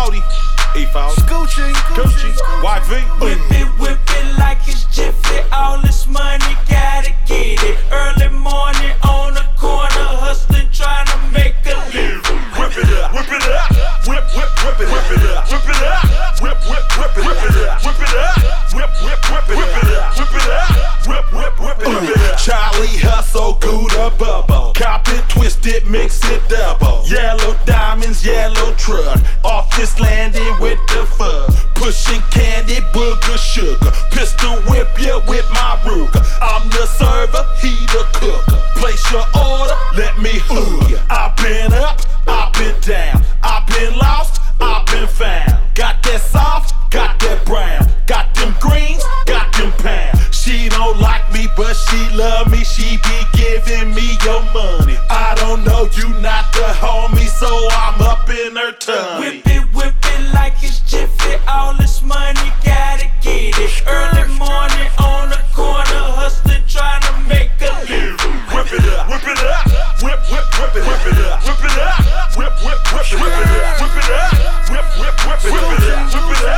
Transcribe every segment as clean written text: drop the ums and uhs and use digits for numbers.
E40, E40, Gucci, YV. Whip it like it's Jiffy. All this money, gotta get it. Early morning on the corner, hustling, trying to make a living. Whip it up, whip it up, whip it, whip it up, whip it up, whip it, whip it up, whip it up, whip it, whip it up, whip it up, whip it up. Charlie hustle, Gouda bubble, cop it, twist it, mix it double. Yellow diamonds, yellow truck, office landing with the fuzz. Pushing candy, booger, sugar. Pistol whip ya with my Ruger. I'm the server, he the cooker. Place your order, let me hook ya. I've been up, I've been down, I've been lost, I've been found. Got that soft, got that brown, got them greens, got them pounds. She don't like me, but she love me. She be giving me your money. I don't know you not the homie, so I'm up in her tummy. Whip it like it's Jiffy. All this money, gotta get it. Early morning on the corner, hustling, trying to make a living. Whip it up, whip it up, whip it, whip it up, whip it up, whip it, whip it up, whip it up, whip it, whip it up,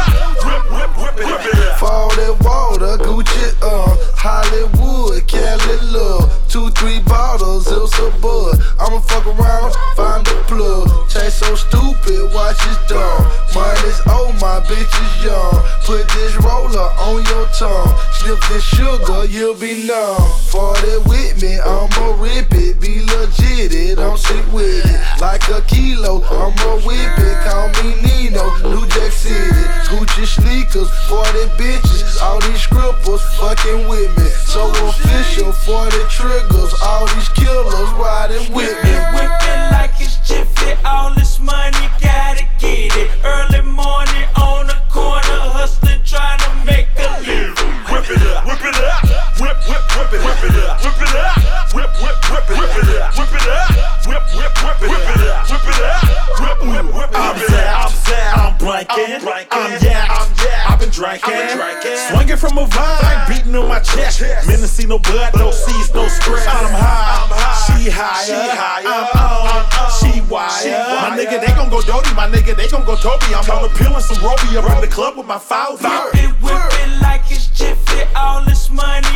whip it up. Fall that water, Gucci Hollywood, Cali love. 2-3 bottles, it's a bud. I'ma fuck around, find the plug. Chain so stupid, watch it dumb. Money's old, my bitch is young. Put this roller on your tongue. Sniff this sugar, you'll be numb. For that with me, I'ma rip it. Be legit, don't sit with it. Like a kilo, I'ma whip it. Call me Nino, New Jack City. Gucci sneakers, for the bitches. All these scrippers fucking with me. So official for the triggers. All these killers riding with me. Whip it like it's Jiffy. All this money, gotta get it. Early morning on the corner, hustling, trying to make a living. Whip it up, whip it up, whip it, whip it up, whip it up, whip it, whip it up, whip it up, whip it, whip it up, whip it up, whip it. I'm blanking, I've been drinking, swinging from a vine, beating on my chest. Men to see no blood, no seeds, no scratch. I'm high, she higher, I'm on, she wire. My nigga, they gon' go Dodie, my nigga, they gon' go Toby. I'm on the pill and some Roby, up in the club with my foul. Whip it like it's Jiffy. All this money,